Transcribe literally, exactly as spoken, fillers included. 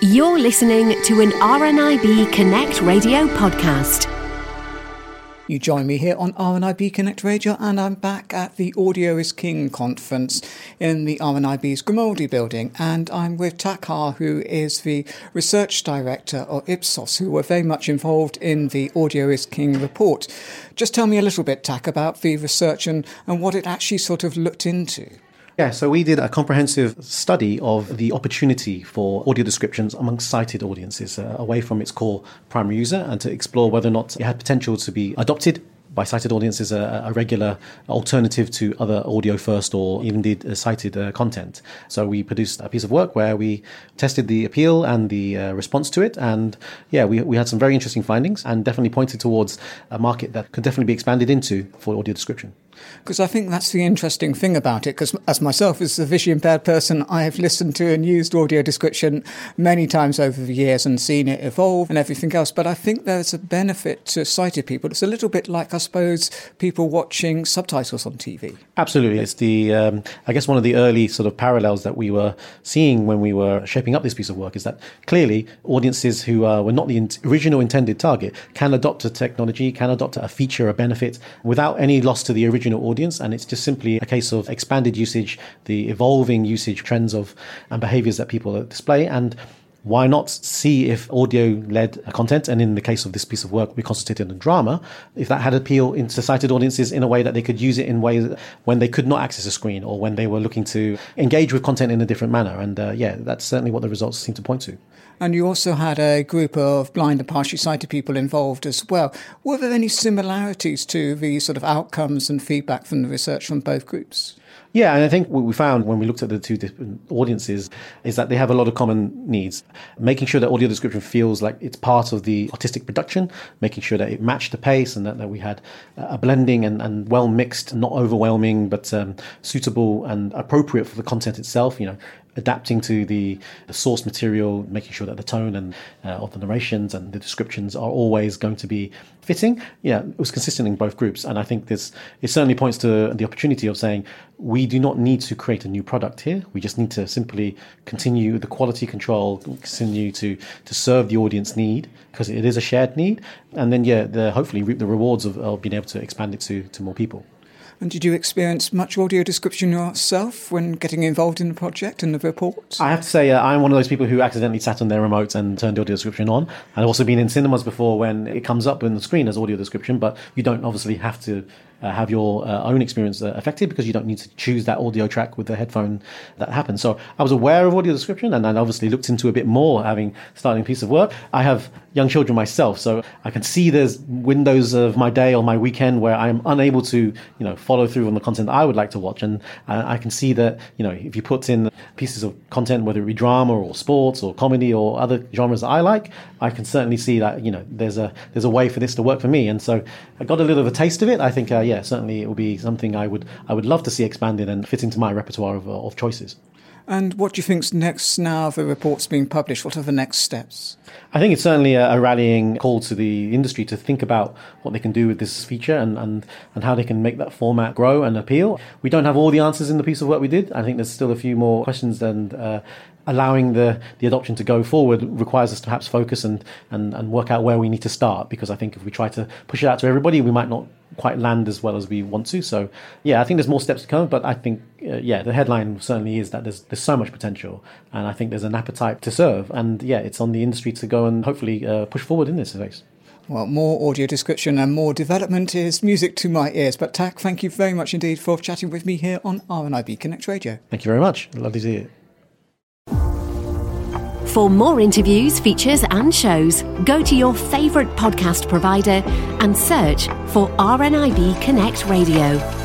You're listening to an R N I B Connect Radio podcast. You join me here on R N I B Connect Radio, and I'm back at the Audio is King conference in the R N I B's Grimaldi building, and I'm with Tak Ha, who is the research director of Ipsos, who were very much involved in the Audio is King report. Just tell me a little bit, Tak, about the research and, and what it actually sort of looked into. Yeah, so we did a comprehensive study of the opportunity for audio descriptions amongst sighted audiences, uh, away from its core primary user, and to explore whether or not it had potential to be adopted by sighted audiences, a, a regular alternative to other audio first or even indeed uh, sighted uh, content. So we produced a piece of work where we tested the appeal and the uh, response to it. And yeah, we, we had some very interesting findings and definitely pointed towards a market that could definitely be expanded into for audio description. Because I think that's the interesting thing about it, because as myself, as a visually impaired person, I have listened to and used audio description many times over the years and seen it evolve and everything else. But I think there's a benefit to sighted people. It's a little bit like, I suppose, people watching subtitles on T V. Absolutely. It's the, um, I guess, one of the early sort of parallels that we were seeing when we were shaping up this piece of work is that clearly audiences who uh, were not the in- original intended target can adopt a technology, can adopt a feature, a benefit without any loss to the original audience, and it's just simply a case of expanded usage, the evolving usage trends of and behaviors that people display, and why not see if audio-led content, and in the case of this piece of work we concentrated on drama, if that had appeal into sighted audiences in a way that they could use it in ways when they could not access a screen or when they were looking to engage with content in a different manner. And uh, yeah, that's certainly what the results seem to point to. And you also had a group of blind and partially sighted people involved as well. Were there any similarities to the sort of outcomes and feedback from the research from both groups? Yeah, and I think what we found when we looked at the two different audiences is that they have a lot of common needs. Making sure that audio description feels like it's part of the artistic production, making sure that it matched the pace and that, that we had a blending and, and well mixed, not overwhelming, but um, suitable and appropriate for the content itself, you know, adapting to the, the source material, making sure that the tone and uh, of the narrations and the descriptions are always going to be fitting. Yeah, it was consistent in both groups. And I think this, it certainly points to the opportunity of saying, we do not need to create a new product here. We just need to simply continue the quality control, continue to, to serve the audience need, because it is a shared need. And then, yeah, the, hopefully reap the rewards of, of being able to expand it to, to more people. And did you experience much audio description yourself when getting involved in the project and the report? I have to say, uh, I'm one of those people who accidentally sat on their remote and turned audio description on. I've also been in cinemas before when it comes up on the screen as audio description, but you don't obviously have to uh, have your uh, own experience uh, affected because you don't need to choose that audio track with the headphone that happens. So I was aware of audio description and then obviously looked into a bit more having started a piece of work. I have young children myself, so I can see there's windows of my day or my weekend where I'm unable to, you know, follow through on the content that I would like to watch. And uh, I can see that, you know, if you put in pieces of content, whether it be drama or sports or comedy or other genres that I like, I can certainly see that, you know, there's a there's a way for this to work for me. And so I got a little of a taste of it. I think, uh, yeah, certainly it will be something I would I would love to see expanded and fit into my repertoire of, of choices. And what do you think's next now the report's being published? What are the next steps? I think it's certainly a, a rallying call to the industry to think about what they can do with this feature and, and, and how they can make that format grow and appeal. We don't have all the answers in the piece of work we did. I think there's still a few more questions, and uh, allowing the, the adoption to go forward requires us to perhaps focus and, and, and work out where we need to start, because I think if we try to push it out to everybody, we might not quite land as well as we want to. So yeah, I think there's more steps to come, but I think uh, yeah, the headline certainly is that there's there's so much potential, and I think there's an appetite to serve, and yeah, it's on the industry to go and hopefully uh, push forward in this space. Well, more audio description and more development is music to my ears. But Tak, thank you very much indeed for chatting with me here on R N I B Connect Radio. Thank you very much. Lovely to hear it. For more interviews, features and shows, go to your favourite podcast provider and search for R N I B Connect Radio.